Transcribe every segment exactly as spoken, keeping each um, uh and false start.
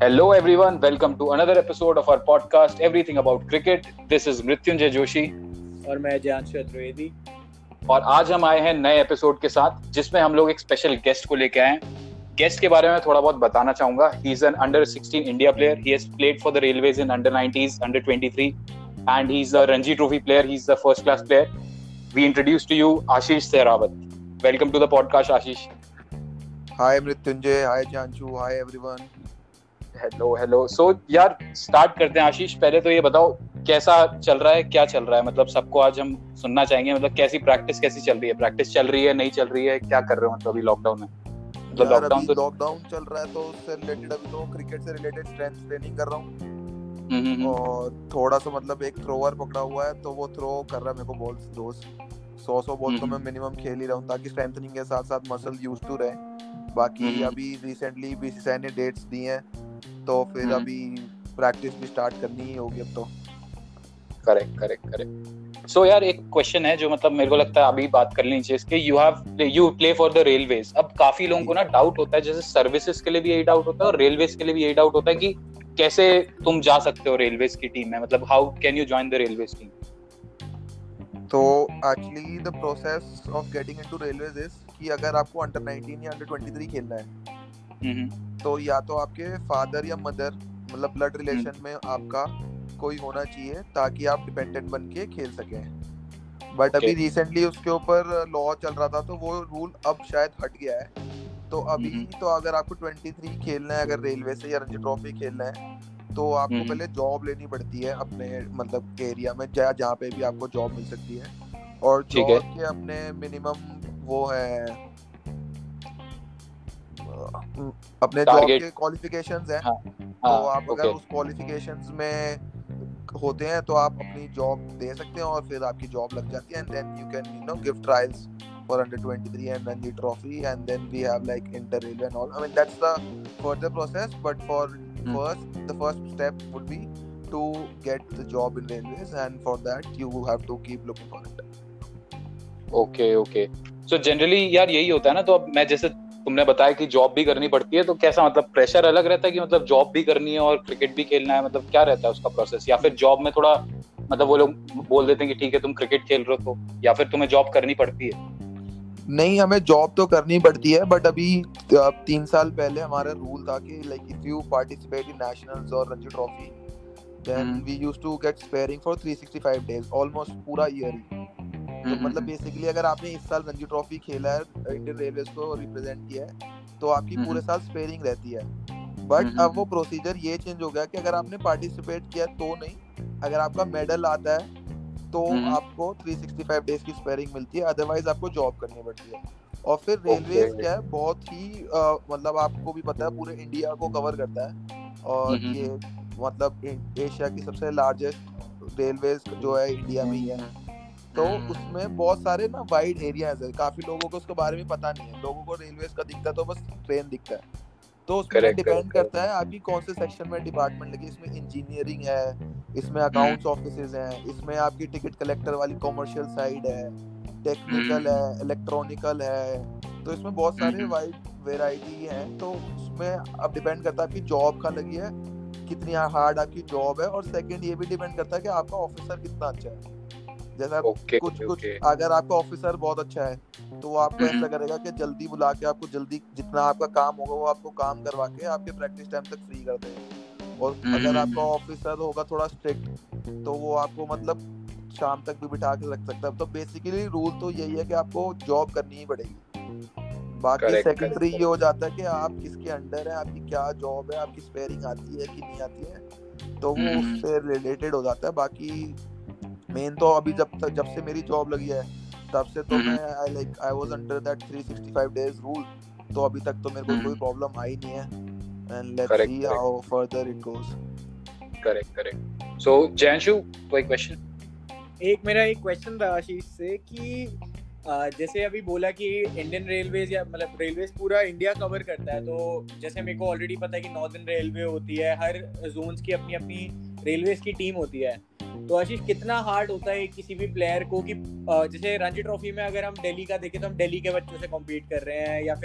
Hello everyone, welcome to another episode of our podcast Everything About Cricket. This is Mrityunjay Joshi और मैं जानशु द्विवेदी और आज हम आए हैं नए एपिसोड के साथ जिसमें हम लोग एक स्पेशल गेस्ट को लेके आए हैं. गेस्ट के बारे में थोड़ा बहुत बताना चाहूंगा. He is an under sixteen India player. He has played for the railways in under nineties, under twenty three and he's a Ranji Trophy player. He's the first class player. We introduce to you Ashish Sehrawat. Welcome to the podcast, Ashish. Hi Mrityunjay, hi Janshu, hi everyone. Hello hello. So यार start करते हैं. आशीष, पहले तो ये बताओ कैसा चल रहा है, क्या चल रहा है. मतलब सबको आज हम सुनना चाहेंगे. मतलब कैसी प्रैक्टिस कैसी चल रही है? प्रैक्टिस चल रही है, नहीं चल रही है, क्या कर रहे हो मतलब अभी लॉकडाउन में? मतलब लॉकडाउन तो लॉकडाउन चल रहा है तो उससे रिलेटेड अभी तो क्रिकेट से रिलेटेड स्ट्रेंथ ट्रेनिंग कर रहा हूँ और थोड़ा सा मतलब एक थ्रोअर पकड़ा हुआ है तो वो थ्रो कर रहा है मेरे को बॉल्स रोज सौ सौ बॉल तो मैं मिनिमम खेल ही रहा हूँ ताकि स्ट्रेंथनिंग के साथ साथ मसल यूज टू रहे. बाकी अभी रिसेंटली बीसीसीआई ने डेट्स दी हैं तो फिर अभी प्रैक्टिस भी स्टार्ट करनी ही होगी अब तो. Correct correct correct. सो यार एक क्वेश्चन है जो मतलब मेरे को लगता है अभी बात कर लेनी चाहिए इसके. You have you play for the railways. अब काफी लोगों को ना डाउट होता है, जैसे सर्विसेज के लिए भी यही डाउट होता है और रेलवेज के लिए भी यही डाउट होता है कि कैसे तुम जा सकते हो रेलवेज की टीम में. मतलब how can you join the railways team? तो actually the process of getting into railways is कि अगर आपको अंडर नाइनटीन या अंडर ट्वेंटी थ्री खेलना है तो या तो आपके फादर या मदर मतलब ब्लड रिलेशन में आपका कोई होना चाहिए ताकि आप डिपेंडेंट बन के खेल सकें. बट अभी रिसेंटली उसके ऊपर लॉ चल रहा था तो वो रूल अब शायद हट गया है. तो अभी तो अगर आपको तेईस खेलना है, अगर रेलवे से या रणजी ट्रॉफी खेलना है तो आपको पहले जॉब लेनी पड़ती है अपने मतलब एरिया में जहाँ जहाँ पे भी आपको जॉब मिल सकती है. और जॉब के अपने मिनिमम वो है अपने जॉब के क्वालिफिकेशंस हैं. हाँ, तो आप अगर उस क्वालिफिकेशंस में होते हैं तो आप अपनी जॉब दे सकते हैं और फिर आपकी जॉब लग जाती है and then you can you know give trials for under twenty-three and Ranji Trophy and then we have like inter railway and all. I mean that's the further process but for hmm. first the first step would be to get the job in railways and for that you have to keep looking for it. Okay okay. So generally यार यही होता है ना. तो अब मैं जैसे तुमने बताया कि जॉब भी करनी पड़ती है तो कैसा मतलब प्रेशर अलग रहता है कि मतलब जॉब भी करनी है और क्रिकेट भी खेलना है? मतलब क्या रहता है उसका प्रोसेस? या फिर जॉब में थोड़ा मतलब वो लोग बोल देते हैं कि ठीक है तुम क्रिकेट खेल रहे हो तो, या फिर तुम्हें जॉब करनी पड़ती है? नहीं, हमें जॉब तो करनी पड़ती है बट अभी तीन साल पहले हमारा रूल था कि like if you participate in nationals और Ranji trophy then we used to get sparing for three sixty five days almost पूरा ईयर ही. तो मतलब बेसिकली अगर आपने इस साल रणजी ट्रॉफी खेला है, इंडियन रेलवेज को रिप्रेजेंट किया है तो आपकी पूरे साल स्पेयरिंग रहती है. बट अब वो प्रोसीजर ये चेंज हो गया कि अगर आपने पार्टिसिपेट किया तो नहीं, अगर आपका मेडल आता है तो आपको तीन सौ पैंसठ डेज की स्पेयरिंग मिलती है, अदरवाइज आपको जॉब करनी पड़ती है. और फिर रेलवेज okay. क्या है बहुत ही आ, मतलब आपको भी पता है पूरे इंडिया को कवर करता है और ये मतलब एशिया की सबसे लार्जेस्ट रेलवेज जो है इंडिया में ही है. तो उसमें बहुत सारे ना वाइड एरियाज है. काफी लोगों को उसके बारे में पता नहीं है. लोगों को रेलवेज का दिखता है तो बस ट्रेन दिखता है. तो उसमें डिपेंड करता है आपकी कौन से सेक्शन में डिपार्टमेंट लगी. इसमें इंजीनियरिंग है, इसमें अकाउंट्स ऑफिसेज हैं, इसमें आपकी टिकट कलेक्टर वाली कॉमर्शियल साइड है, टेक्निकल है, इलेक्ट्रॉनिकल है. तो इसमें बहुत सारे वाइड वेराइटी है. तो उसमें अब डिपेंड करता है आपकी जॉब कहाँ लगी है, कितनी हार्ड आपकी जॉब है. और सेकंड ये भी डिपेंड करता है कि आपका ऑफिसर कितना अच्छा है. जैसा okay, कुछ okay. कुछ अगर आपका ऑफिसर बहुत अच्छा है तो वो आपको ऐसा करेगा कि जल्दी बुला के आपको जल्दी जितना आपका काम होगा वो आपको काम करवा के आपके प्रैक्टिस टाइम तक फ्री कर देगा. और अगर आपका ऑफिसर होगा थोड़ा स्ट्रिक्ट तो वो आपको मतलब शाम तक भी बिठा के रख सकता है. तो बेसिकली रूल तो यही है कि आपको जॉब करनी ही पड़ेगी. बाकी सेकेंडरी ये हो जाता है कि आप किसके अंडर है, आपकी क्या जॉब है, आपकी स्पेयरिंग आती है कि नहीं आती है, तो वो उससे रिलेटेड हो जाता है. बाकी मेन तो अभी जब तक जब से मेरी जॉब लगी है तब से तो मैं I like I was under that तीन सौ पैंसठ डेज रूल. तो अभी तक तो मेरे को कोई प्रॉब्लम आई नहीं है and let's see how further it goes. Correct correct. So Janshu, कोई क्वेश्चन? एक मेरा एक क्वेश्चन था आशीष से कि जैसे अभी बोला कि इंडियन रेलवेज या मतलब रेलवेज पूरा इंडिया कवर करता है. तो जैसे मेरे को ऑलरेडी पता है कि नॉर्दर्न रेलवे होती है, हर जोन्स की अपनी अपनी रेलवेज की टीम होती है. तो आशीष कितना हार्ड होता है किसी भी प्लेयर को कि जैसे रणजी ट्रॉफी में अगर हम दिल्ली का देखें तो हम दिल्ली के बच्चों से कॉम्पीट कर रहे हैं, या फिर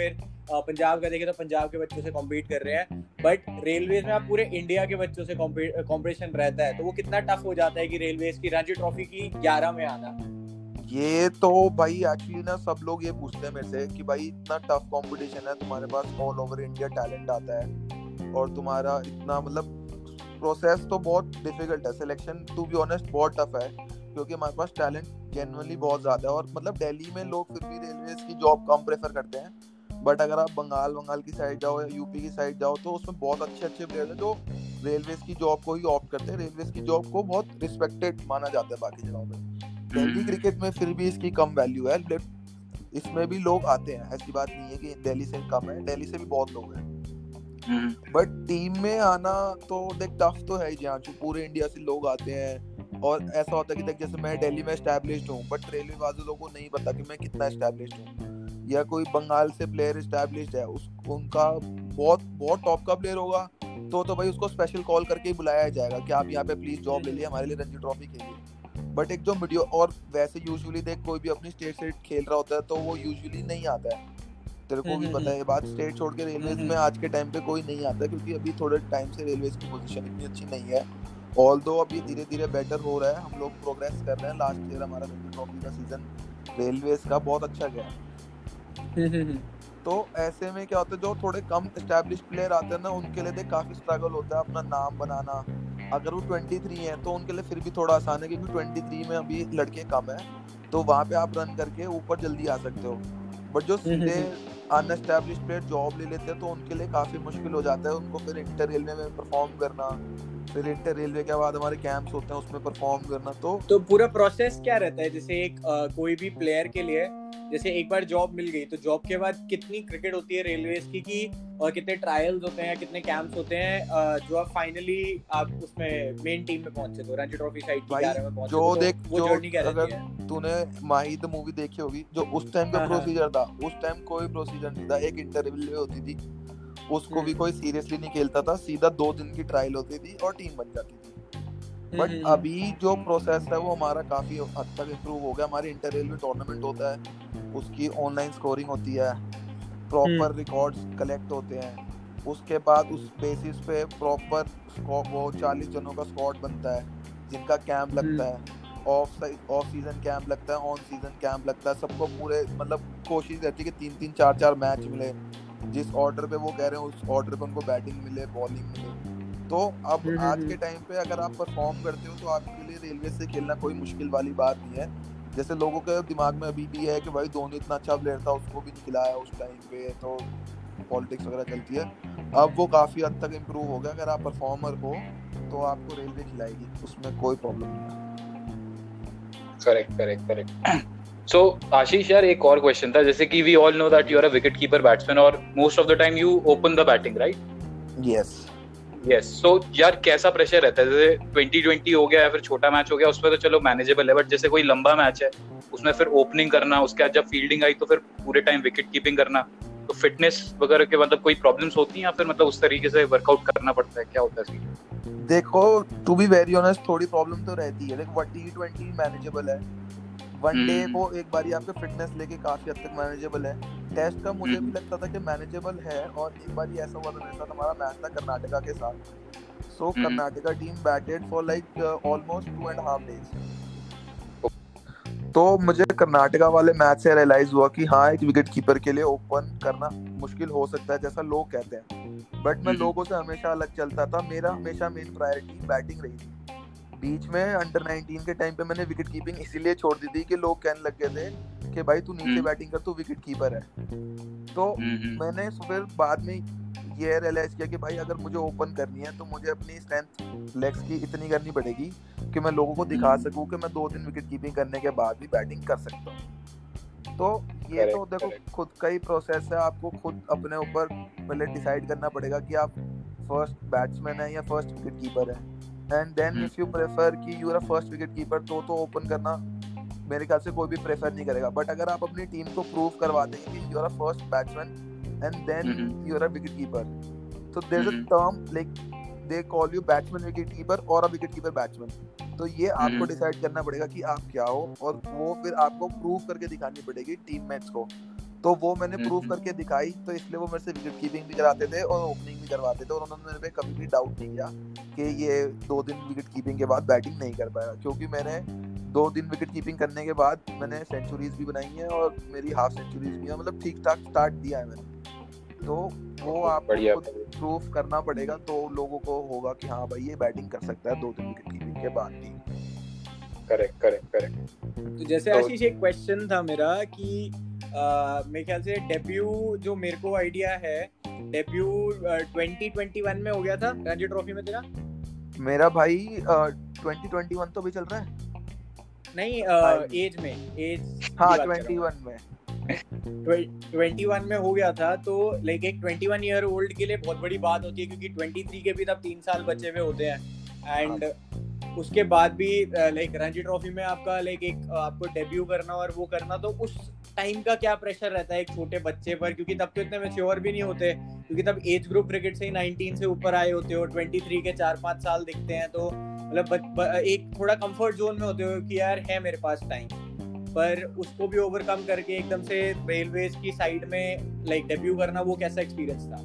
पंजाब का देखें तो पंजाब के बच्चों से कॉम्पीट कर रहे हैं, बट रेलवेज में आप पूरे इंडिया के बच्चों से कॉम्पिटिशन रहता है, तो वो कितना टफ हो जाता है कि रेलवेज की रणजी ट्रॉफी की ग्यारह में आना। ये तो भाई एक्चुअली ना सब लोग ये पूछते हैं मेरे से कि भाई इतना टफ कंपटीशन है, तुम्हारे पास ऑल ओवर इंडिया टैलेंट आता है और तुम्हारा इतना मतलब प्रोसेस तो बहुत डिफिकल्ट है, सिलेक्शन टू बी ऑनेस्ट बहुत टफ है, क्योंकि हमारे पास टैलेंट जेन्युइनली बहुत ज्यादा है। और मतलब दिल्ली में लोग फिर भी रेलवेज की जॉब कम प्रेफर करते हैं, बट अगर आप बंगाल बंगाल की साइड जाओ या यूपी की साइड जाओ तो उसमें बहुत अच्छे अच्छे प्लेयर हैं जो रेलवेज की जॉब को ही ऑप्ट करते हैं। रेलवेज की जॉब को बहुत रिस्पेक्टेड माना जाता है बाकी जगहों में। दिल्ली क्रिकेट में फिर भी इसकी कम वैल्यू है, बट इसमें भी लोग आते हैं, ऐसी बात नहीं है कि दिल्ली से कम है, दिल्ली से भी बहुत लोग हैं। बट टीम में आना तो देख टफ तो है ही, जहाँ पूरे इंडिया से लोग आते हैं। और ऐसा होता है कि देख जैसे मैं दिल्ली में एस्टैब्लिश्ड हूँ, बट रेलवे वाले लोगों को नहीं पता कि मैं कितना एस्टैब्लिश्ड हूँ। या कोई बंगाल से प्लेयर एस्टैब्लिश्ड है, उस उनका बहुत बहुत टॉप का प्लेयर होगा तो तो भाई उसको स्पेशल कॉल करके ही बुलाया जाएगा कि आप यहाँ पे प्लीज जॉब ले लिए, हमारे लिए रणजी ट्रॉफी खेलिए। बट एक जो मीडियो और वैसे यूजुअली देख कोई भी अपनी स्टेट से खेल रहा होता है तो वो यूजुअली नहीं आता है, तेरे को भी पता है ये बात। स्टेट छोड़ के रेलवेज में आज के टाइम पे कोई नहीं आता, क्योंकि अभी थोड़े टाइम से रेलवेज की पोजीशन इतनी अच्छी नहीं है। ऑल्दो अभी धीरे धीरे बेटर हो रहा है, हम लोग प्रोग्रेस कर रहे हैं। लास्ट ईयर हमारा रणजी ट्रॉफी का सीजन रेलवेज का बहुत अच्छा गया। तो ऐसे में क्या होता है, जो थोड़े कम एस्टैब्लिश्ड प्लेयर आते हैं ना, उनके लिए देख काफी स्ट्रगल होता है अपना नाम बनाना। अगर वो तेईस है तो उनके लिए फिर भी थोड़ा आसान है, क्योंकि तेईस में अभी लड़के कम है, तो वहाँ पे आप रन करके ऊपर जल्दी आ सकते हो। बट जो सीधे अनएस्टैब्लिश्ड प्लेयर जॉब ले लेते हैं तो उनके लिए काफी मुश्किल हो जाता है, उनको फिर इंटर रेलवे में परफॉर्म करना, फिर इंटर रेलवे के बाद हमारे कैंप्स होते हैं उसमें परफॉर्म करना। तो तो पूरा प्रोसेस क्या रहता है? जैसे एक आ, कोई भी प्लेयर के लिए जैसे एक बार जॉब मिल गई तो जॉब के बाद कितनी क्रिकेट होती है रेलवेज की की और कितने ट्रायल्स होते हैं, कितने कैंप्स होते हैं जो आप फाइनली आप उसमें मेन टीम में पहुंचे तो रणजी ट्रॉफी साइड की ग्यारह में पहुंचे, जो देख वो जर्नी क्या रहती है? तूने माही द मूवी देखी होगी, जो उस टाइम का प्रोसीजर था, उस टाइम कोई प्रोसीजर नहीं था। एक इंटरव्यू होती थी, उसको भी कोई सीरियसली नहीं खेलता था, सीधा दो दिन की ट्रायल होती थी और टीम बन जाती थी। बट अभी जो प्रोसेस है वो हमारा काफी हद तक इम्प्रूव हो गया। हमारे इंटर रेलवे टूर्नामेंट होता है, उसकी ऑनलाइन स्कोरिंग होती है, प्रॉपर रिकॉर्ड्स कलेक्ट होते हैं, उसके बाद उस बेसिस पे प्रॉपर वो चालीस जनों का स्क्वाड बनता है जिनका कैंप लगता है, ऑफ ऑफ सीजन कैंप लगता है, ऑन सीजन कैंप लगता है। सबको पूरे मतलब कोशिश रहती है कि तीन तीन चार चार मैच मिले, जिस ऑर्डर पे वो कह रहे हैं उस ऑर्डर पे उनको बैटिंग मिले, बॉलिंग मिले। तो अब आज के टाइम पे अगर आप परफॉर्म करते हो तो आपके लिए रेलवे से खेलना कोई मुश्किल वाली बात नहीं है। जैसे लोगों के दिमाग में अभी भी है कि भाई धोनी इतना अच्छा प्लेयर था, उसको भी नहीं खिलाया उस टाइम पे, तो पॉलिटिक्स वगैरह चलती है। अब वो काफी हद तक इम्प्रूव हो गया। अगर आप परफॉर्मर हो तो आपको रेलवे खिलाएगी, उसमें कोई प्रॉब्लम नहीं है। Correct correct correct so Ashish यार, एक और क्वेश्चन था। जैसे कि we all know that you are a wicket keeper batsman और most of the time you open the batting, right? Yes yes so यार कैसा प्रेशर रहता है? जैसे ट्वेंटी ट्वेंटी हो गया या फिर छोटा मैच हो गया, उसमें तो चलो मैनेजेबल है, बट जैसे कोई लंबा मैच है उसमें फिर ओपनिंग करना, उसके बाद जब फील्डिंग आई तो फिर पूरे टाइम विकेट कीपिंग करना, तो फिटनेस वगैरह के मतलब कोई प्रॉब्लम्स होती हैं या फिर मतलब उस तरीके से वर्कआउट करना पड़ता है, क्या होता है? देखो टू बी वेरी ऑनेस्ट थोड़ी प्रॉब्लम तो रहती है। देखो टी ट्वेंटी मैनेजेबल है, वनडे को एक बारी आपके फिटनेस लेके काफी हद तक मैनेजेबल है। टेस्ट का मुझे भी लगता था कि मैनेजेबल है, और एक बार ऐसा हुआ था मेरे साथ, हमारा मैच था कर्नाटका के साथ। So Karnataka team batted for like almost two and half days. तो मुझे कर्नाटका वाले मैच से रियलाइज हुआ कि हाँ, एक विकेट कीपर के लिए ओपन करना मुश्किल हो सकता है जैसा लोग कहते हैं, बट मैं लोगों से हमेशा अलग चलता था। मेरा हमेशा मेन प्रायोरिटी बैटिंग रही थी। बीच में अंडर नाइनटीन के टाइम पे मैंने विकेट कीपिंग इसीलिए छोड़ दी थी कि लोग कहने लग गए थे कि भाई तू नीचे बैटिंग कर, तू विकेट कीपर है। तो मैंने फिर बाद में ये रियलाइज किया कि भाई अगर मुझे ओपन करनी है तो मुझे अपनी स्ट्रेंथ लेग्स की इतनी करनी पड़ेगी कि मैं लोगों को दिखा सकूं कि मैं दो दिन विकेट कीपिंग करने के बाद भी बैटिंग कर सकता हूँ। तो ये तो देखो खुद का ही प्रोसेस है, आपको खुद अपने ऊपर पहले डिसाइड करना पड़ेगा कि आप फर्स्ट बैट्समैन है या फर्स्ट विकेट कीपर है। And then if you prefer कि you are first wicket keeper तो तो ओपन करना मेरे ख्याल से कोई भी प्रेफर नहीं करेगा। बट अगर आप अपनी टीम को प्रूव करवा देंगे कि you are first batsman and then you are a wicket keeper, so there's a term like they call you batsman wicket keeper और a wicket keeper batsman। तो ये आपको डिसाइड करना पड़ेगा कि आप क्या हो, और वो फिर आपको प्रूव करके दिखानी पड़ेगी टीममेट्स को तो वो मैंने प्रूव हम्म। करके दिखाई, तो इसलिए वो मेरे से विकेट कीपिंग भी कराते थे और ओपनिंग भी करवाते थे, और उन्होंने मेरे पे कभी भी डाउट नहीं किया कि ये दो दिन विकेट कीपिंग के बाद बैटिंग नहीं कर पाएगा, क्योंकि मैंने दो दिन विकेट कीपिंग करने के बाद मैंने सेंचुरीज भी बनाई हैं और मेरी हाफ सेंचुरीज भी हैं, मतलब ठीक ठाक स्टार्ट दिया है मैंने। तो वो आपको बढ़िया। खुद प्रूफ करना पड़ेगा, तो लोगों को होगा कि हाँ भाई ये बैटिंग कर सकता है दो दिन विकेट कीपिंग के बाद भी। Correct correct correct. तो जैसे तो- आशीष एक क्वेश्चन था मेरा कि आ, मेरे ख्याल से डेब्यू जो मेरे को आइडिया है डेब्यू ट्वेंटी ट्वेंटी वन में हो गया था रणजी ट्रॉफी में तेरा? मेरा भाई ट्वेंटी ट्वेंटी वन तो भी चल रहा है। नहीं एज में एज हाँ ट्वेंटी वन में ट्वेंटी वन में हो गया था। तो लाइक एक ट्वेंटी वन ईयर ओल्ड के लिए बहुत बड़ी बात होती है, क्योंकि ट्वेंटी थ्री के भी तब तीन साल बचे हुए होते हैं, एंड उसके बाद भी लाइक रणजी ट्रॉफी में आपका लाइक एक आपको डेब्यू करना और वो करना, तो उस टाइम का क्या प्रेशर रहता है एक छोटे बच्चे पर, क्योंकि तब तो इतने मैच्योर भी नहीं होते, क्योंकि तब एज ग्रुप क्रिकेट से ही नाइनटीन से ऊपर आए होते हो, ट्वेंटी थ्री के चार पाँच साल दिखते हैं, तो मतलब एक थोड़ा कंफर्ट जोन में होते हो कि यार है मेरे पास टाइम, पर उसको भी ओवरकम करके एकदम से रेलवेज की साइड में लाइक डेब्यू करना, वो कैसा एक्सपीरियंस था?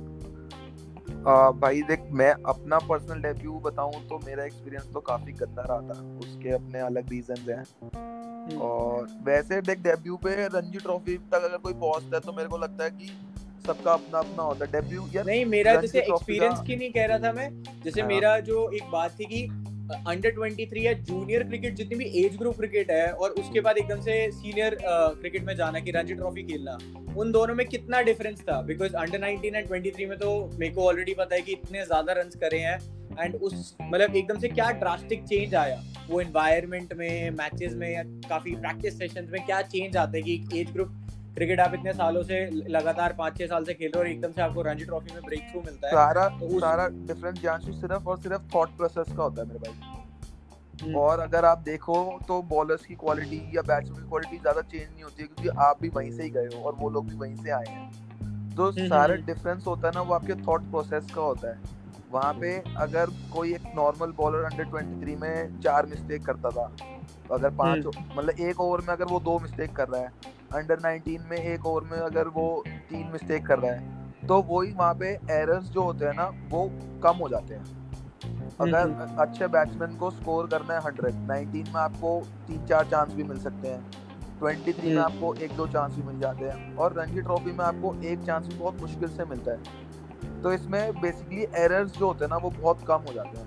आ, भाई देख, मैं अपना पर्सनल डेब्यू बताऊं तो मेरा एक्सपीरियंस तो काफी गंदा रहा था, उसके अपने अलग रीजंस हैं। और वैसे देख, डेब्यू पे रणजी ट्रॉफी तक अगर कोई पहुंचता है तो मेरे को लगता है कि सबका अपना अपना होता है डेब्यू। यार नहीं, मेरा जैसे एक्सपीरियंस की नहीं कह रहा था मैं, जैसे हाँ। मेरा जो एक बात थी कि अंडर ट्वेंटी थ्री या जूनियर क्रिकेट जितनी भी एज ग्रुप क्रिकेट है, और उसके बाद एकदम से सीनियर क्रिकेट में जाना कि रणजी ट्रॉफी खेलना, उन दोनों में कितना डिफरेंस था? Because under nineteen and twenty three में तो मेरे को ऑलरेडी पता है कि इतने ज्यादा रन्स करे हैं, एंड उस मतलब एकदम से क्या ड्रास्टिक चेंज आया वो एनवायरनमेंट में, मैचेस में, या काफी प्रैक्टिस सेशंस में क्या चेंज आता है कि एज ग्रुप क्रिकेट आप इतने सालों से लगातार पाँच छह साल से खेल रहे हो और एकदम से आपको रणजी ट्रॉफी में ब्रेक थ्रू मिलता है। सारा तो उस... सारा डिफरेंस जानशु सिर्फ और सिर्फ थॉट प्रोसेस का होता है मेरे भाई। और अगर आप देखो तो बॉलर्स की क्वालिटी या बैट्समैन की क्वालिटी ज्यादा चेंज नहीं होती है, क्योंकि आप भी वहीं से ही गए हो और वो लोग भी वहीं से आए हैं। तो सारा डिफरेंस होता है ना, वो आपके थॉट प्रोसेस का होता है। वहाँ पे अगर कोई एक normal bowler under twenty three में चार मिस्टेक करता था, तो अगर पांच मतलब एक ओवर में अगर वो दो मिस्टेक कर रहा है, अंडर नाइनटीन में एक ओवर में अगर वो तीन मिस्टेक कर रहा है, तो वही वहाँ पे एरर्स जो होते हैं ना वो कम हो जाते हैं। अगर अच्छे बैट्समैन को स्कोर करना है हंड्रेड, नाइनटीन में आपको तीन चार चांस भी मिल सकते हैं, ट्वेंटी थ्री में आपको एक दो चांस भी मिल जाते हैं, और रणजी ट्रॉफी में आपको एक चांस भी बहुत मुश्किल से मिलता है। तो इसमें बेसिकली एरर्स जो होते हैं ना वो बहुत कम हो जाते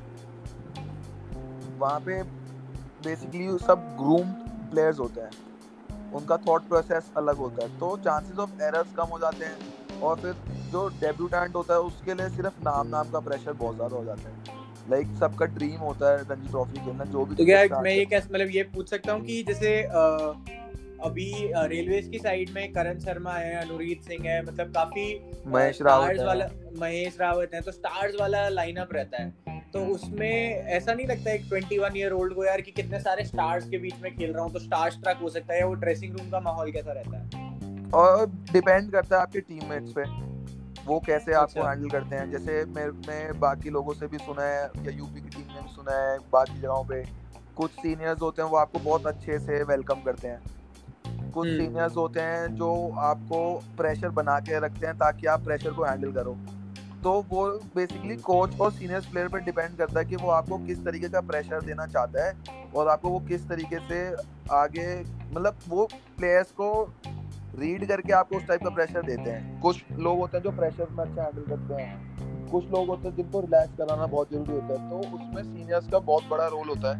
हैं। वहाँ पे बेसिकली सब ग्रूम्ड प्लेयर्स होते हैं, उनका थॉट प्रोसेस अलग होता है, तो चांसेस ऑफ एरर्स कम हो जाते हैं। और फिर जो डेब्यूटेंट होता है उसके लिए सिर्फ नाम नाम का प्रेशर बहुत ज़्यादा हो जाता है। लाइक like, सबका ड्रीम होता है रणजी ट्रॉफी खेलना, जो भी। तो क्या मैं ये कैसे मतलब ये पूछ सकता हूँ कि जैसे आ, अभी रेलवेज की साइड में करण शर्मा है, अनुरीत सिंह है, मतलब काफी महेश रावत वाला महेश रावत है, तो स्टार्स वाला लाइनअप रहता है। तो उसमें ऐसा नहीं लगता एक ट्वेंटी वन ईयर ओल्ड को यार कि कितने सारे स्टार्स के बीच में खेल रहा हूँ, तो स्टार स्ट्रक हो सकता है? वो ड्रेसिंग रूम का माहौल कैसा रहता है? और डिपेंड करता है आपके टीममेट्स पे, वो कैसे आपको हैंडल करते हैं। जैसे मैं बाकी लोगों से भी सुना है, या यूपी की टीम ने भी सुना है, बाकी जगहों पे कुछ सीनियर्स होते हैं वो आपको बहुत अच्छे से वेलकम करते हैं, कुछ सीनियर्स होते हैं जो आपको प्रेशर बना के रखते हैं ताकि आप प्रेशर को हैंडल करो। तो वो बेसिकली कोच और सीनियर्स प्लेयर पर डिपेंड करता है कि वो आपको किस तरीके का प्रेशर देना चाहता है, और आपको वो किस तरीके से आगे, मतलब वो प्लेयर्स को रीड करके आपको उस टाइप का प्रेशर देते हैं। कुछ लोग होते हैं जो प्रेशर में अच्छा हैंडल करते हैं, कुछ लोग होते हैं जिनको रिलैक्स कराना बहुत जरूरी होता है, तो उसमें सीनियर्स का बहुत बड़ा रोल होता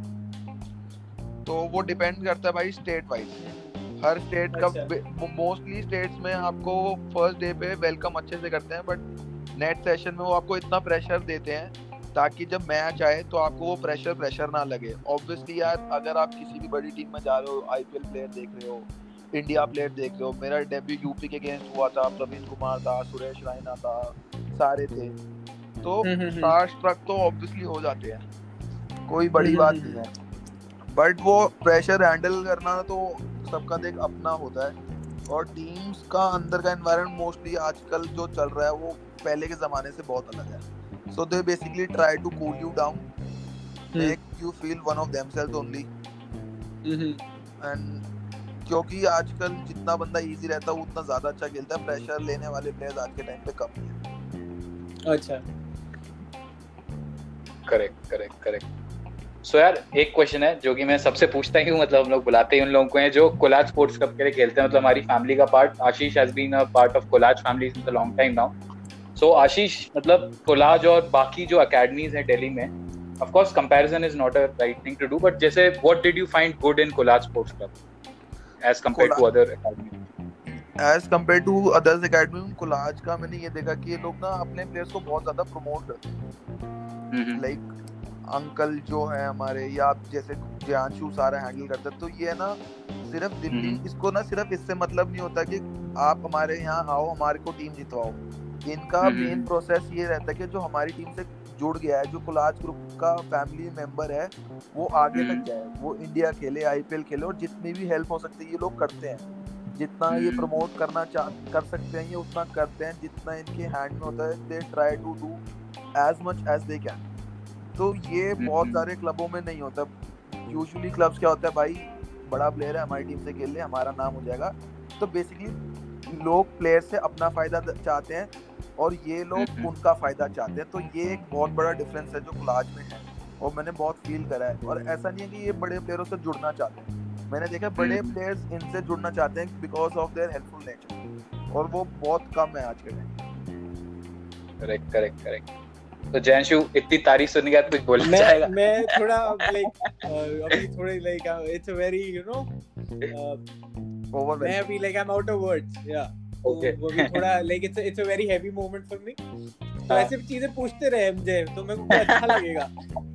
है। तो वो डिपेंड करता है भाई स्टेट वाइज, हर स्टेट का। मोस्टली स्टेट्स में आपको फर्स्ट डे पे वेलकम अच्छे से करते हैं, बट नेट सेशन में वो आपको इतना प्रेशर देते हैं ताकि जब मैच आए तो आपको वो प्रेशर प्रेशर ना लगे। ऑब्वियसली यार, अगर आप किसी भी बड़ी टीम में जा रहे हो, आईपीएल प्लेयर देख रहे हो, इंडिया प्लेयर देख रहे हो, मेरा डेब्यू यूपी के अगेंस्ट हुआ था, प्रवीण कुमार था, सुरेश रैना था, सारे थे, तो स्टार स्ट्रक तो ऑब्वियसली हो जाते हैं, कोई बड़ी बात नहीं है। बट वो प्रेशर हैंडल करना तो सबका देख अपना होता है, और टीम्स का अंदर का एनवायरनमेंट मोस्टली आजकल जो चल रहा है वो पहले के ज़माने से बहुत अलग है। So they basically try to cool you down, make you feel one of themselves only, and क्योंकि आजकल जितना बंदा इजी रहता है उतना ज्यादा अच्छा खेलता है, प्रेशर लेने वाले प्लेयर्स आज के टाइम पे कम ही है। अच्छा, करेक्ट करेक्ट करेक्ट। सो यार एक क्वेश्चन है जो कि मैं सबसे पूछता ही हूँ, मतलब हम लोग बुलाते ही उन लोगों को हैं जो कोलाज स्पोर्ट्स कप के लिए खेलते हैं, मतलब हमारी फैमिली का part. Ashish has been a part of Collage family since a long time now. So Ashish, मतलब कोलाज और बाकी जो अकेडमीज हैं दिल्ली में, of course comparison is not a right thing to do, but जैसे what did you find good in Kolaj Sports Club as compared to other academies? As compared to others academy, Collage का मैंने ये देखा कि ये लोग ना अपने प्लेयर्स को बहुत ज्यादा प्रमोट करते हैं। लाइक अंकल जो है हमारे, या जैसे ज्ञानशु सारा हैंडल करते हैं, तो ये ना सिर्फ दिल्ली, इसको ना सिर्फ इससे मतलब नहीं होता कि आप हमारे यहाँ आओ हमारे को टीम जितवाओ। इनका मेन प्रोसेस ये रहता है कि जो हमारी टीम से जुड़ गया है, जो कोलाज ग्रुप का फैमिली मेंबर है, वो आगे तक जाए, वो इंडिया खेले, आईपीएल खेले, और जितनी भी हेल्प हो सकती है ये लोग करते हैं। जितना ये प्रमोट करना चाह कर सकते हैं ये उतना करते हैं, जितना इनके हैंड में होता है they try to do as much as they can. तो ये बहुत सारे क्लबों में नहीं होता। यूजुअली क्लब्स क्या होता है, भाई बड़ा प्लेयर है हमारी टीम से खेल ले, हमारा नाम हो जाएगा। तो बेसिकली लोग प्लेयर से अपना फायदा चाहते हैं और ये लोग उनका फायदा चाहते हैं। तो ये एक बहुत बड़ा डिफरेंस है जो कोलाज में है, और मैंने बहुत फील करा है। और ऐसा नहीं है कि ये बड़े प्लेयरों से जुड़ना चाहते हैं, मैंने देखा बड़े प्लेयर्स इनसे जुड़ना चाहते हैं because of their helpful nature, और वो बहुत कम है आज के टाइम। Correct correct correct. तो जैनशु, इतनी तारीफ सुनने के बाद कुछ बोलना चाहेगा? मैं थोड़ा लाइक अभी थोड़े like it's a very you know मैं अभी like I am out of words, या Okay. वो भी थोड़ा like it's it's a very heavy moment for me. तो ऐसे चीजें पूछते रहे मुझे तो मेरे को अच्छा लगेगा।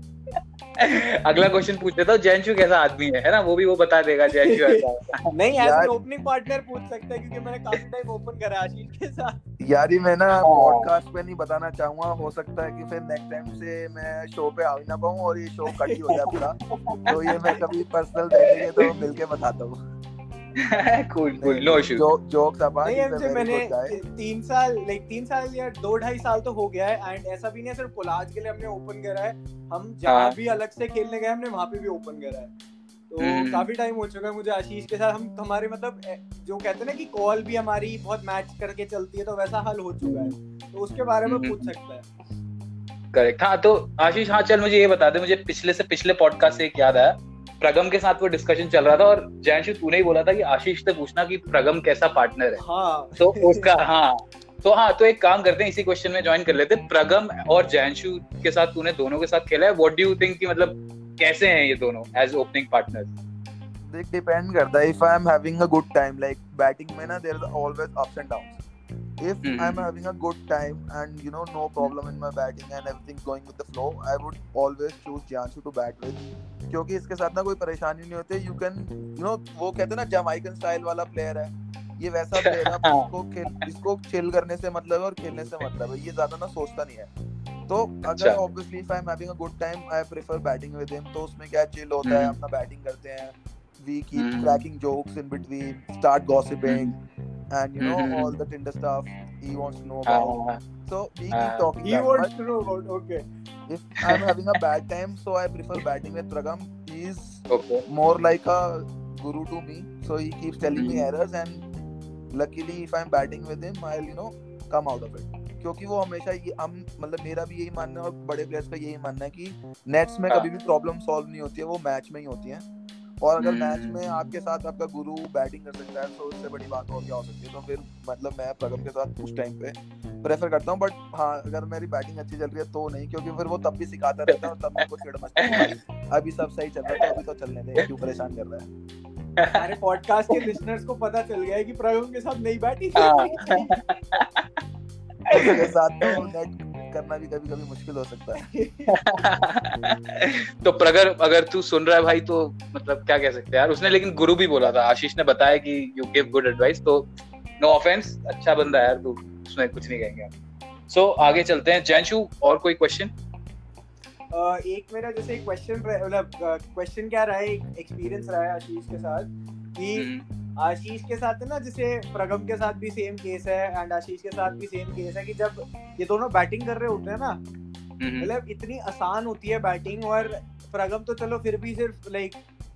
अगला क्वेश्चन पूछ लेता हूँ, जैनशु कैसा आदमी है, है ना? वो भी वो बता देगा जैनशु ऐसा। नहीं, एज एन ओपनिंग पार्टनर पूछ सकता है क्योंकि मैंने काफी टाइम ओपन करा आशीष के साथ। यार मैं ना पॉडकास्ट पे नहीं बताना चाहूंगा, हो सकता है कि फिर नेक्स्ट टाइम से मैं शो पे आ ही ना पाऊं और ये शो कट ही हो जाए पूरा। तो ये मैं कभी पर्सनल बैठेंगे तो मिलके बताता हूँ। cool cool no issue jokes apart, नहीं हमसे मैंने तीन साल लाइक तीन साल या दो ढाई साल तो हो गया है, एंड ऐसा भी नहीं सिर्फ कोलाज के लिए हमने ओपन करा है, हम जहाँ भी अलग से खेलने गए हमने वहाँ पे भी ओपन करा है। तो काफी टाइम हो चुका है मुझे आशीष के साथ, हम हमारे मतलब जो कहते हैं ना कि कॉल भी हमारी बहुत मैच करके चलती है, तो वैसा हल हो चुका है, तो उसके बारे में पूछ सकता है। करेक्ट। हाँ तो आशीष, हाँ चल मुझे ये बता दे, मुझे पिछले से पिछले पॉडकास्ट से एक याद आया, प्रगम के साथ वो डिस्कशन चल रहा था और जैनशु तूने ही बोला था कि आशीष से पूछना कि प्रगम कैसा पार्टनर है। हाँ। तो उसका हाँ तो हाँ तो एक काम करते हैं, इसी क्वेश्चन में ज्वाइन कर लेते हैं। प्रगम और जैनशु के साथ तूने दोनों के साथ खेला है, व्हाट डू यू थिंक कि मतलब कैसे हैं ये दोनों एज ओपनिंग पार्टनर्स? देख डिपेंड करता है, if I am having a good time, like batting में ना there is always ups and downs. If mm-hmm. I'm having a good time and you know no problem in my batting and everything's going with the flow, I would always choose Jyanshu to bat with, क्योंकि इसके साथ ना कोई परेशानी नहीं होती। You can you know वो कहते हैं ना जमाइकन स्टाइल वाला प्लेयर है, ये वैसा प्लेयर है, इसको खेल इसको चिल करने से मतलब है और खेलने से मतलब है, ये ज्यादा ना सोचता नहीं है। तो अगर obviously if I'm having a good time, I prefer batting with him, तो उसमें क्या चिल होता है, अपना बैटिंग करते हैं, we keep mm-hmm. cracking jokes in between, start gossiping, and you know mm-hmm. all the Tinder stuff he wants to know about. Uh, so we keep uh, talking. He wants much. to know about. Okay. If I'm having a bad time, so I prefer batting with Pragam. He's okay. more like a guru to me. So he keeps telling mm-hmm. me errors, and luckily, if I'm batting with him, I'll you know come out of it. क्योंकि वो हमेशा ये हम मतलब मेरा भी यही मानना है और बड़े प्लेयर्स का यही मानना है कि नेट्स में कभी भी प्रॉब्लम सॉल्व नहीं होती है, वो मैच में ही होती है। और अगर मैच में आपके साथ आपका गुरु बैटिंग कर सकता है तो उससे बड़ी बात और क्या हो सकती है। तो फिर मतलब मैं प्रगम के साथ उस टाइम पे प्रेफर करता हूँ, बट हाँ अगर मेरी बैटिंग अच्छी चल रही है तो नहीं, क्योंकि फिर वो तब भी सिखाता रहता है और तब मेरे को चिढ़ मचती है, अभी सब सही चल रहा है तो अभी तो चलने दे, क्यों परेशान कर रहा है। हमारे पॉडकास्ट के लिसनर्स को पता चल गया है कि प्रगम के साथ नहीं बैठी उसके साथ तो नेट करना भी कभी कभी मुश्किल हो सकता है। तो प्रगर अगर तू सुन रहा है भाई तो मतलब क्या कह सकते हैं यार, उसने लेकिन गुरु भी बोला था, आशीष ने बताया कि यू गिव गुड एडवाइस, तो नो ऑफेंस, अच्छा बंदा है यार तू, उसमें कुछ नहीं कहेंगे। सो so, आगे चलते हैं। जैनशु और कोई क्वेश्चन? uh, एक मेरा जैसे क्वेश्चन मतलब क्वेश्चन क्या रहा है, एक्सपीरियंस रहा है आशीष के साथ कि आशीष के साथ है ना, जैसे प्रगम के साथ भी सेम केस है एंड आशीष के साथ भी सेम केस है कि जब ये दोनों बैटिंग कर रहे होते हैं ना, मतलब इतनी आसान होती है बैटिंग, और प्रगम तो चलो फिर भी सिर्फ लाइक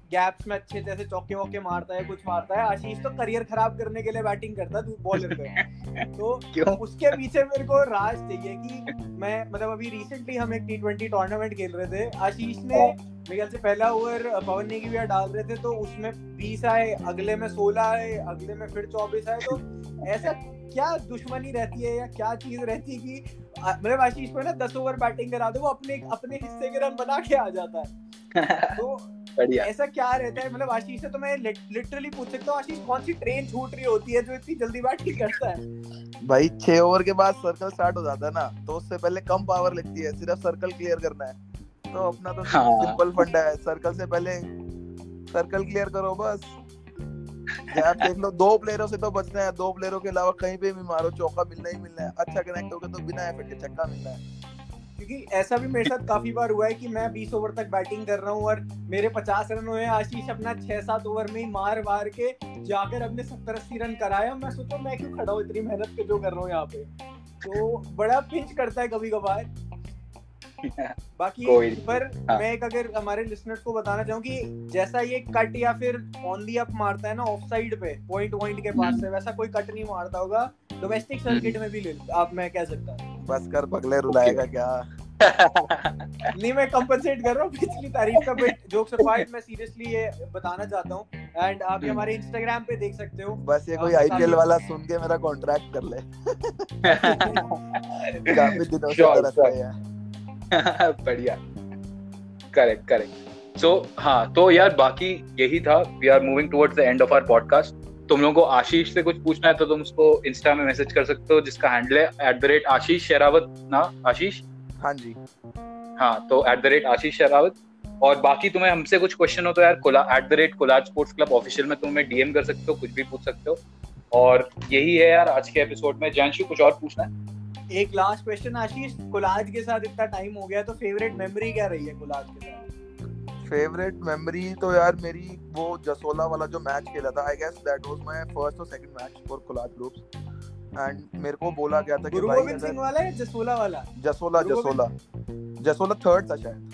गैप्स में अच्छे जैसे चौके वौके मारता है, कुछ मारता है। आशीष तो करियर खराब करने के लिए बैटिंग करता है बॉलर पे। तो उसके पीछे मेरे को राज चाहिए कि मैं मतलब अभी रिसेंटली हम एक टी ट्वेंटी टूर्नामेंट खेल रहे थे, आशीष ने मेरे ख्याल से पहला ओवर पवन नेगी भी डाल रहे थे तो उसमें बीस आए, अगले में सोलह आए, अगले में फिर चौबीस आए। तो ऐसा क्या दुश्मनी रहती है या क्या चीज रहती है कि मतलब आशीष को ना दस ओवर बैटिंग करा दो, वो अपने अपने हिस्से के रन बना के आ जाता है। तो ऐसा क्या रहता है? मतलब आशीष से तो मैं लिटरली पूछ सकता हूँ, आशीष कौन सी ट्रेन छूट रही होती है जो इतनी जल्दी बैटिंग करता है? भाई छह ओवर के बाद सर्कल स्टार्ट हो जाता है ना, तो उससे पहले कम पावर लगती है, सिर्फ सर्कल क्लियर करना है। तो अपना तो सिंपल फंडा है, सर्कल से पहले सर्कल क्लियर करो बस। गैप देख लो, दो प्लेयरों से तो बचना है, दो प्लेयरों के अलावा कहीं पे भी मारो चौका मिलना ही मिलना है। अच्छा कनेक्ट हो गया तो बिना एफर्ट के छक्का मिलना है। क्योंकि ऐसा भी मेरे साथ काफी बार हुआ है कि मैं बीस ओवर तक बैटिंग कर रहा हूँ और मेरे पचास रन हुए, आशीष अपना छह सात ओवर में ही मार मार के जाकर अपने सत्तर अस्सी रन कराया। मैं सोचो मैं क्यों खड़ा हूँ इतनी मेहनत के जो कर रहा हूँ यहाँ पे। तो बड़ा पिंच करता है कभी कभार। बाकी पर हाँ। मैं एक अगर हमारे लिसनर्स को बताना चाहूँ कि जैसा ये कट या फिर ऑन दी अप मारता है ना ऑफ साइड पे पॉइंट पॉइंट के पास से, वैसा कोई कट नहीं मारता होगा डोमेस्टिक सर्किट में भी ले आप मैं कह सकता हूँ। बस कर पगले रुलाएगा क्या? नहीं मैं कंपनसेट कर रहा हूँ पिछली तारीफ का, बट जोक्स अपार्ट मैं सीरियसली ये बताना चाहता हूँ। एंड आप ये हमारे इंस्टाग्राम पे देख सकते हो। बस ये कोई आईपीएल वाला सुन के मेरा कॉन्ट्रैक्ट कर ले। काफी दिनों से तरस गया है। बढ़िया, करेक्ट करेक्ट। सो हाँ, तो यार बाकी यही था। We are moving towards the end of our podcast. तुम लोगों को आशीष से कुछ पूछना है तो तुम उसको इंस्टा में मैसेज कर सकते हो, जिसका हैंडल है at the rate Ashish Sherawat ना आशीष? हाँ जी हाँ, तो at the rate Ashish Sherawat. और बाकी तुम्हें हमसे कुछ क्वेश्चन हो तो यार कोला at the rate Collage sports club official में तुम्हें डीएम कर सकते हो, कुछ भी पूछ सकते हो। और यही है यार आज के एपिसोड में। जानशु कुछ और पूछना है? एक लास्ट क्वेश्चन आशीष, कोलाज के साथ इतना टाइम हो गया तो फेवरेट मेमोरी क्या रही है कोलाज के साथ? फेवरेट मेमोरी तो यार मेरी वो जसोला वाला जो मैच खेला था, I guess that was my first और second match for Collage groups. And मेरे को बोला गया था कि भाई गोविंद सिंह वाला है जसोला वाला? जसोला जसोला जसोला थर्ड था शायद।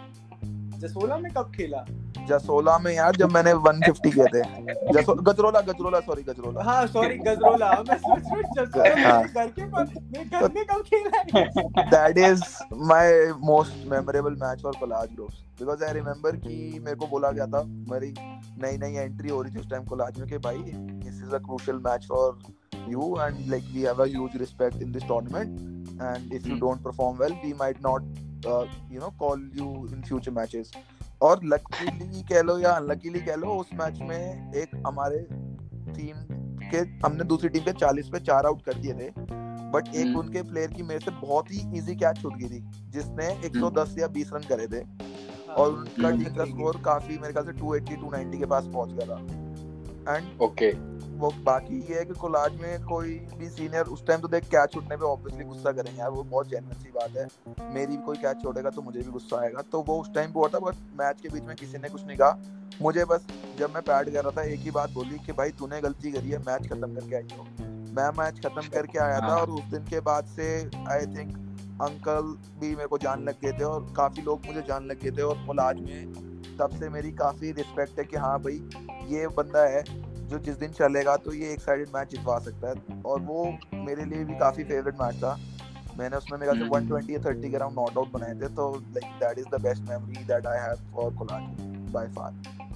जसोला में कब खेला? जसोला में यार जब मैंने एक सौ पचास किए थे। जसो गजरोला गजरोला सॉरी गजरोला हाँ सॉरी गजरोला। मैं सोच रहा जसोला घर के पास मैं घर में कब खेला है। That is my most memorable match for Collage groups because I remember कि मेरे को बोला गया था, मेरी नई नई एंट्री हो रही थी उस टाइम कोलाज में, कि भाई this is a crucial match for you and like we have a huge respect in this tournament and if you don't perform well we might not uh, you know call you in future matches। और luckily कह लो या unluckily कह लो उस match में एक हमारे team के हमने दूसरी टीम के चालीस पे चार आउट कर दिए थे, बट एक उनके प्लेयर की मेरे से बहुत ही इजी कैच छूट गई थी जिसने एक सौ दस या बीस रन करे थे और उनका टीम का स्कोर काफी मेरे ख्याल से दो सौ अस्सी दो सौ नब्बे के पास पहुंच गया था। एंड ओके वो बाकी ये है कि कोलाज में कोई भी सीनियर उस टाइम तो देख कैच छूटने पे ऑब्वियसली गुस्सा करेंगे यार, वो बहुत जेन्युइन सी बात है। मेरी भी कोई कैच छोड़ेगा तो मुझे भी गुस्सा आएगा, तो वो उस टाइम पे हुआ था। बट मैच के बीच में किसी ने कुछ नहीं कहा मुझे, बस जब मैं पैड कर रहा था एक ही बात बोली कि भाई तूने गलती करी है, मैच खत्म करके आई हो। मैं मैच खत्म करके आया था और उस दिन के बाद से आई थिंक अंकल भी मेरे को जान लग गए थे और काफी लोग मुझे जान लग गए थे और कोलाज में तब से मेरी काफी रिस्पेक्ट है कि हाँ भाई ये बंदा है जो जिस दिन चलेगा तो ये एक साइडेड मैच जितवा सकता है। और वो मेरे लिए भी काफी फेवरेट मैच था। मैंने उसमें मेरे से एक सौ बीस या तीस के अराउंड नॉट आउट बनाए थे, तो like that is the best memory that I have for Collage by far.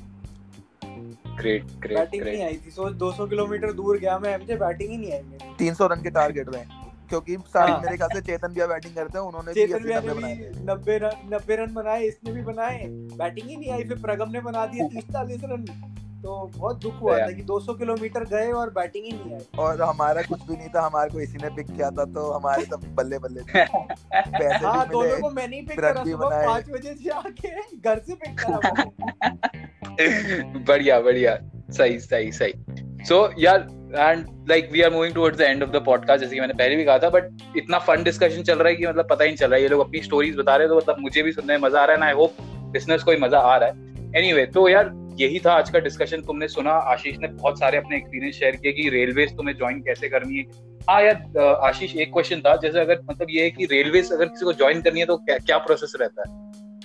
Great great batting नहीं आई थी, सो दो सौ किलोमीटर दूर गया मैं, मुझे बैटिंग ही नहीं आई मेरी। तीन सौ रन के टारगेट में, क्योंकि सारे हाँ। मेरे ख्याल से चेतन भैया बैटिंग करते हैं, उन्होंने भी अस्सी नब्बे बनाए थे। नब्बे रन नब्बे रन बनाए, इसने भी बनाए, बैटिंग ही नहीं आई। फिर प्रगम ने बना दिए तीस चालीस रन, तो बहुत दुख हुआ था कि दो सौ किलोमीटर गए और बैटिंग ही नहीं आई। और हमारा कुछ भी नहीं था, हमारे को इसी ने पिक किया था, तो हमारे सब बल्ले बल्ले थे। पैसे हाँ, दोनों को मैंने ही पिक करा, सुबह पाँच बजे से आके घर से पिक करा। बढ़िया बढ़िया, सही सही सही। सो यार and like we are moving towards the end of the podcast, जैसे कि मैंने पहले भी कहा था, बट इतना फन डिस्कशन चल रहा है कि मतलब पता ही नहीं चल रहा है। ये लोग अपनी स्टोरीज बता रहे हैं तो मतलब मुझे भी सुनने में मजा आ रहा है, ना आई होप लिसनर्स को भी मजा आ रहा है। एनीवे, तो यार यही था आज का डिस्कशन। तुमने सुना, आशीष ने बहुत सारे अपने एक्सपीरियंस शेयर किए कि रेलवेज तुम्हें ज्वाइन कैसे करनी है। हाँ यार आशीष, एक क्वेश्चन था, जैसे अगर मतलब ये है कि रेलवेज अगर किसी को ज्वाइन करनी है तो क्या क्या प्रोसेस रहता है?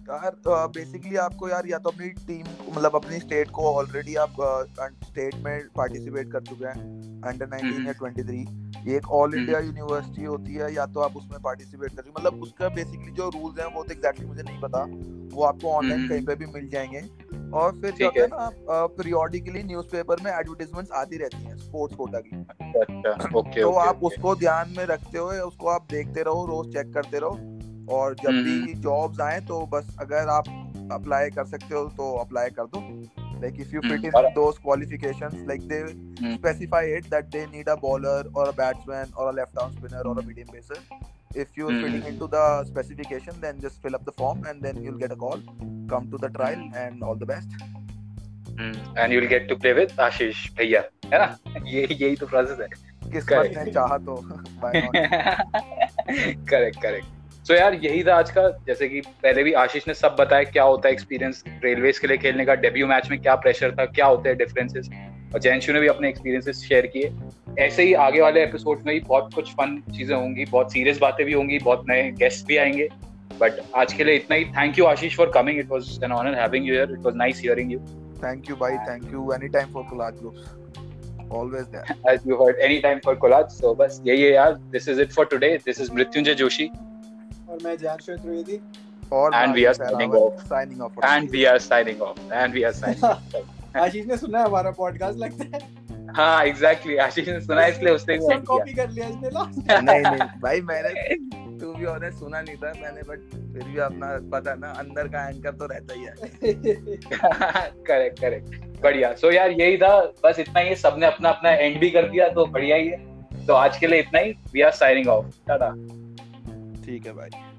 यार बेसिकली आपको यार या तो अपनी टीम मतलब अपनी स्टेट को ऑलरेडी आप स्टेट में पार्टिसिपेट कर चुके हैं अंडर नाइनटीन या ट्वेंटी थ्री, ये एक ऑल इंडिया यूनिवर्सिटी होती है, या तो आप उसमें पार्टिसिपेट कर चुके, मतलब उसका बेसिकली जो रूल्स हैं वो तो एग्जैक्टली मुझे नहीं पता, वो आपको ऑनलाइन कहीं पे भी मिल जाएंगे। और फिर क्या होता है ना, पीरियोडिकली न्यूज़पेपर में एडवर्टाइजमेंट्स आती रहती हैं स्पोर्ट्स कोटा की। अच्छा, ओके, तो ओके, आप उसको ध्यान में रखते हुए उसको आप देखते रहो, रोज चेक करते रहो, और जब भी जॉब्स आए तो बस अगर आप अप्लाई कर सकते हो तो अप्लाई कर दो। Like if you fit in those qualifications, like they specify it that they need a bowler or a batsman or a left arm spinner or a medium pacer. If you're fitting into the specification, then just fill up the form and then you'll get a call. Come to the trial and all the best. And you'll get to play with Ashish भैया, है ना? ये यही तो process है। किस्मत ने चाहा तो why not? Correct correct. So so यार यही था आज का, जैसे कि पहले भी आशीष ने सब बताया क्या होता है एक्सपीरियंस रेलवेज के लिए खेलने का, डेब्यू मैच में क्या प्रेशर था, क्या होते हैं डिफरेंसेस, और जैनशु ने भी अपने एक्सपीरियंसेस शेयर किए। ऐसे ही आगे वाले एपिसोड में भी बहुत कुछ फन चीजें होंगी, बहुत सीरियस बातें भी होंगी, बहुत नए गेस्ट भी आएंगे, बट आज के लिए इतना ही। Thank you Ashish for coming, it was an honour having you here, it was nice hearing you. Thank you, bhai. Thank you. Anytime for collage groups. Always there. As you heard, anytime for collage. So बस यही है यार. This is it for today. This is Mrityunjay Joshi. और मैं जैनशु त्रिवेदी. और and we are signing off. Signing off. And we are signing off. And we are signing off. आशीष ने सुना है हमारा पॉडकास्ट लगता है. हाँ एग्जैक्टली, आशीष ने सुना इसलिए उसने सब कॉपी कर लिया इसने लास्ट. नहीं नहीं भाई, मैंने टू बी ऑनेस्ट सुना नहीं था मैंने, बट फिर भी अपना पता ना, अंदर का एंकर तो रहता ही है. करेक्ट करेक्ट, बढ़िया. सो यार यही था, बस इतना ही. सबने अपना अपना एंड भी कर दिया तो बढ़िया ही है. तो आज के लिए इतना ही. We are signing off. Tata. ठीक है भाई.